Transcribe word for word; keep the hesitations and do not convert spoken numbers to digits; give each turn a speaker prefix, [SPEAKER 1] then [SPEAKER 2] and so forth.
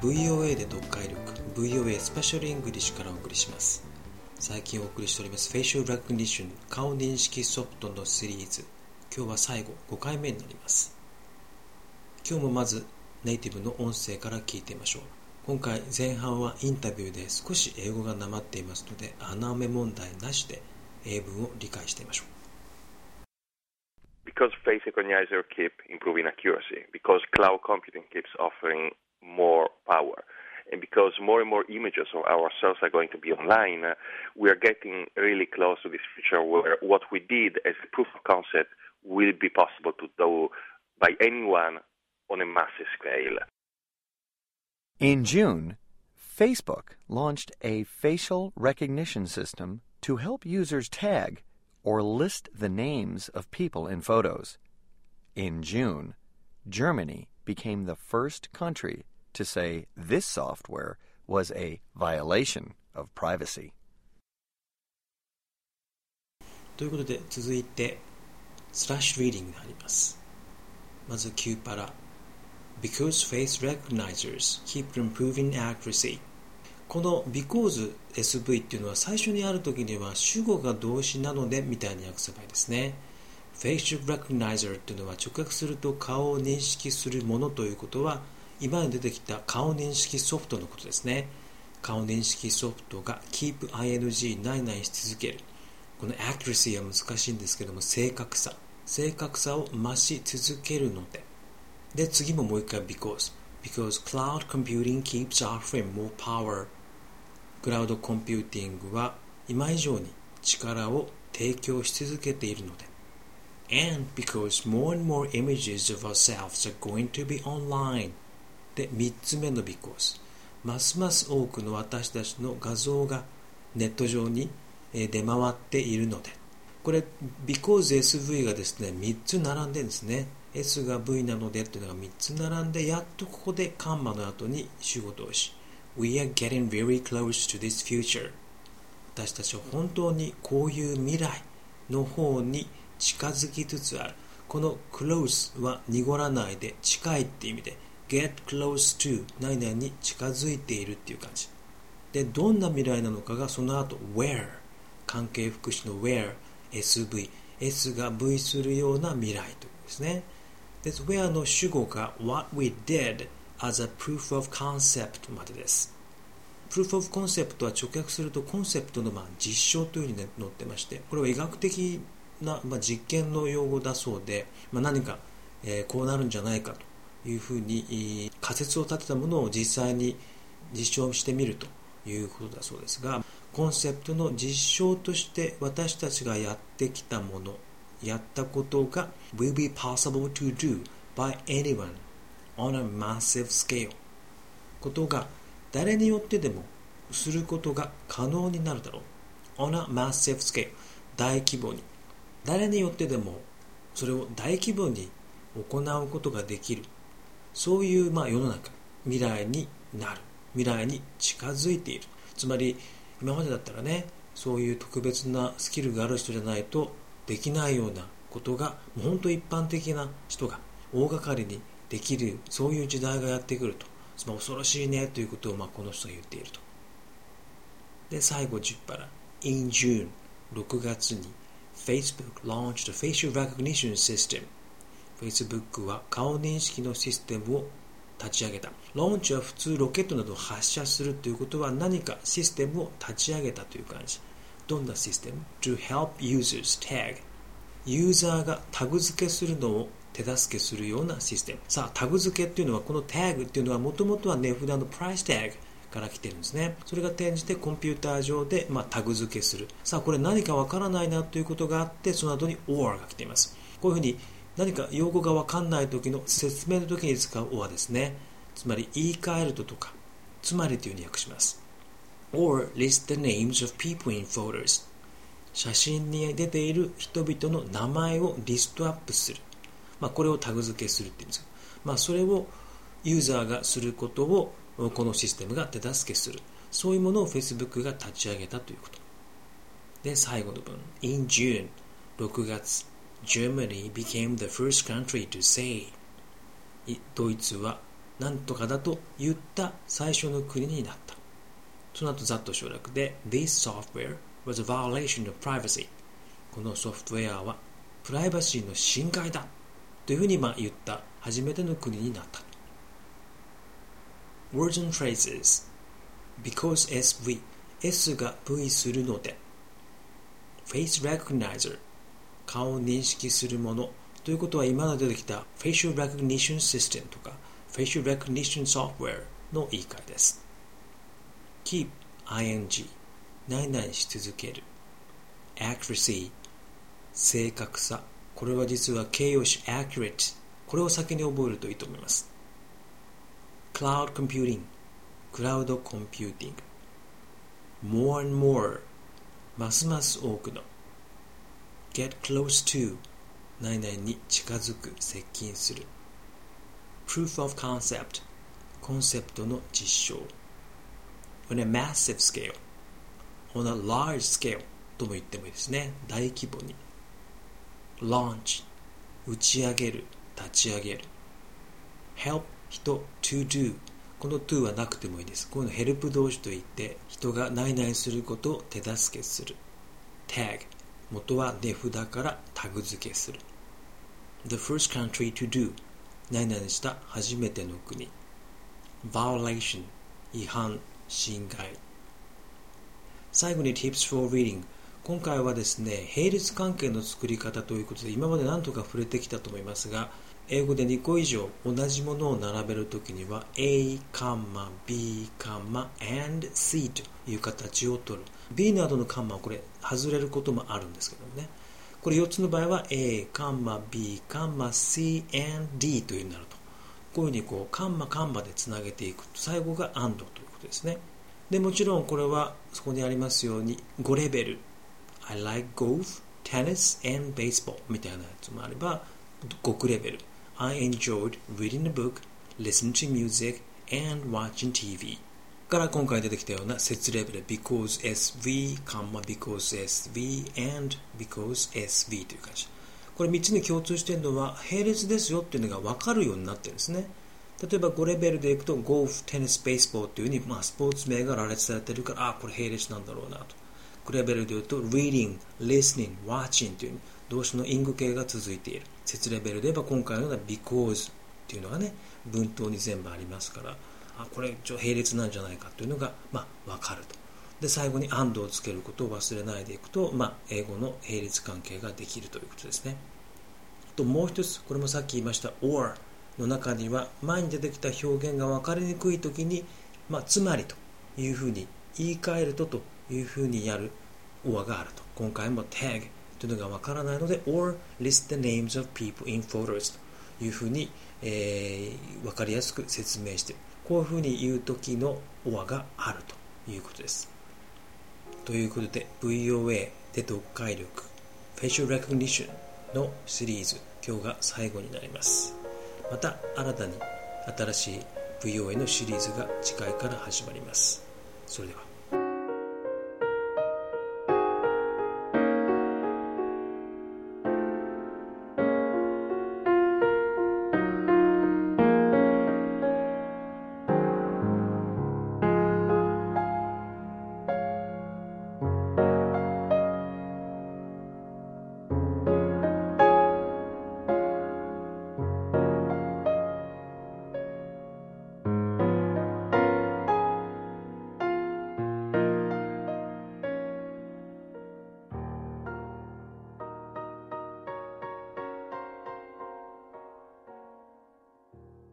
[SPEAKER 1] ブイオーエー で読解力 ブイオーエー スペシャルイングリッシュからお送りします。最近お送りしておりますフェイシャルレコグニッション顔認識ソフトのシリーズ、今日は最後ごかいめになります。今日もまずネイティブの音声から聞いてみましょう。今回前半はインタビューで少し英語がなまっていますので、穴埋め問題なしで英文を理解してみましょう。
[SPEAKER 2] Because face recognizer keep improving accuracy, because cloud computing keeps offering more power, and because more and more images of ourselves are going to be online, uh, we are getting really close to this future where what we did as a proof of concept will be possible to do by anyone on a massive scale.
[SPEAKER 3] In June, Facebook launched a facial recognition system to help users tag or list the names of people in photos. In June, Germany became the first country to say this software was a violation of privacy.
[SPEAKER 1] ということで続いてスラッシュリーディングに入ります。まずきゅうパラ Because face recognizers keep improving accuracy。この because エスブイ っていうのは最初にあるときには主語が動詞なのでみたいに訳せばいいですね。Facial recognizer っていうのは直訳すると顔を認識するものということは、今に出てきた顔認識ソフトのことですね。顔認識ソフトが keep ing 内々し続ける。この accuracy は難しいんですけども、正確さ正確さを増し続けるので。で次ももう一回 because because cloud computing keeps offering more power。クラウドコンピューティングは今以上に力を提供し続けているので。And because more and more images of ourselves are going to be online。でみっつめの because ますます多くの私たちの画像がネット上に出回っているので。これ because エスブイ がですねみっつ並んでるんですね。 S が V なのでっていうのがみっつ並んで、やっとここでカンマの後に主語動詞 We are getting very close to this future。 私たちは本当にこういう未来の方に近づきつつある。この close は濁らないで近いっていう意味で、get close to 何々に近づいているっていう感じで、どんな未来なのかがその後 where 関係副詞の where エスブイ S が V するような未来ということですね。で where の主語が what we did as a proof of concept までです。 proof of concept は直訳するとコンセプトのまあ実証というふうに、ね、載ってまして、これは医学的な、まあ、実験の用語だそうで、まあ、何か、えー、こうなるんじゃないかというふうに仮説を立てたものを実際に実証してみるということだそうですが、コンセプトの実証として私たちがやってきたもの、やったことが will be possible to do by anyone on a massive scale。 ことが誰によってでもすることが可能になるだろう。 on a massive scale、 大規模に、誰によってでもそれを大規模に行うことができる、そういうまあ世の中、未来になる、未来に近づいている。つまり今までだったらね、そういう特別なスキルがある人じゃないとできないようなことが、もう本当一般的な人が大掛かりにできる、そういう時代がやってくると。つまり恐ろしいねということをまあこの人が言っていると。で最後じゅっパラ In June ろくがつに Facebook launched a facial recognition system。 Facebook は顔認識のシステムを立ち上げた。ローンチは普通ロケットなどを発射するということは、何かシステムを立ち上げたという感じ。どんなシステム？ To help users tag。 ユーザーがタグ付けするのを手助けするようなシステム。さあタグ付けっていうのは、このタグっていうのはもともとは値札のプライスタグから来てるんですね。それが転じてコンピューター上で、まあ、タグ付けする。さあこれ何かわからないなということがあって、その後に or が来ています。こういうふうに何か用語がわかんない時の説明の時に使う or ですね。つまり言い換えるととか、つまりというふうに訳します。 or list the names of people in photos。 写真に出ている人々の名前をリストアップする、まあ、これをタグ付けするっていうんですよ。まあ、それをユーザーがすることをこのシステムが手助けする、そういうものを Facebook が立ち上げたということで、最後の文 In June ろくがつ Germany became the first country to say。 ドイツはなんとかだと言った最初の国になった。その後ざっと省略で This software was a violation of privacy。 このソフトウェアはプライバシーの侵害だというふうにまあ言った初めての国になった。 Words and phrases Because エスブイ S が V するので Face recognizer 顔を認識するものということは今まで出てきた Facial recognition system とか Facial recognition software の言い換えです。 Keep アイエヌジー 何々し続ける。 Accuracy 正確さ、これは実は形容詞 accurate、 これを先に覚えるといいと思います。 Cloud computing クラウドコンピューティング。 More and more ますます多くの。 Get close to 何々に近づく、接近する。 Proof of concept コンセプトの実証。 On a massive scale On a large scale とも言ってもいいですね。大規模に。 Launch 打ち上げる、立ち上げる。 Help 人 to do、 この to はなくてもいいです。こういうのヘルプ動詞といって人が何々することを手助けする。 Tag 元は値札からタグ付けする。 The first country to do 何々した初めての国。 Violation 違反、侵害。最後に Tips for Reading。 今回はですね、並列関係の作り方ということで今まで何とか触れてきたと思いますが、英語でにこ以上同じものを並べるときには A, B, and C という形を取る。 B の後のカンマはこれ外れることもあるんですけどもね、これよっつの場合は A, B, C, and D というようになると、こういうふうにこうカンマカンマでつなげていくと最後が and ということですね。でもちろんこれはそこにありますようにごレベル、 I like golf, tennis, and baseball みたいなやつもあればごくレベル、 I enjoyed reading a book, listening to music, and watching ティーブイ から今回出てきたような節レベル because エスブイ, because エスブイ and because エスブイ という感じ。これみっつに共通しているのは並列ですよっていうのが分かるようになってるんですね。例えばごレベルでいくとゴルフ、テニス、ベースボールというふうに、まあ、スポーツ名が羅列されているから、ああこれ並列なんだろうなと。ごレベルでいうと reading, listening, watching という動詞の因具形が続いている。節レベルで言えば今回のような because というのがね文頭に全部ありますから、あこれ並列なんじゃないかというのが、まあ、分かると。で最後に and をつけることを忘れないでいくと、まあ、英語の並列関係ができるということですね。ともう一つ、これもさっき言いました or の中には前に出てきた表現が分かりにくいときに、まあ、つまりというふうに言い換えるとというふうにやる or があると。今回も tag というのが分からないので or list the names of people in photos というふうに、えー、分かりやすく説明して、こういうふうに言うときの or があるということです。ということで ブイオーエー で読解力 Facial Recognition のシリーズ、今日が最後になります。また新たに新しい ブイオーエー のシリーズが次回から始まります。それでは。